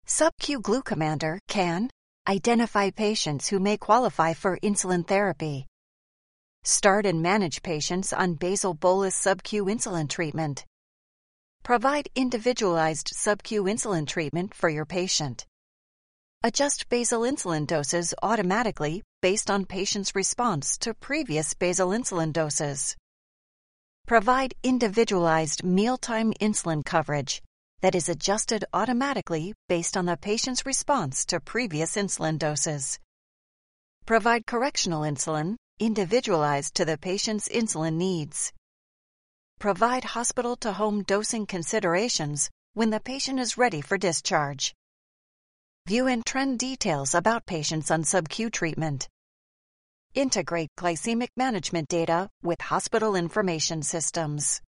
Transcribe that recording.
SubQ Glucomander can identify patients who may qualify for insulin therapy, start and manage patients on basal bolus SubQ insulin treatment, provide individualized SubQ insulin treatment for your patient, adjust basal insulin doses automatically based on patient's response to previous basal insulin doses, provide individualized mealtime insulin coverage that is adjusted automatically based on the patient's response to previous insulin doses, provide correctional insulin individualized to the patient's insulin needs, provide hospital-to-home dosing considerations when the patient is ready for discharge, view and trend details about patients on SubQ treatment, integrate glycemic management data with hospital information systems.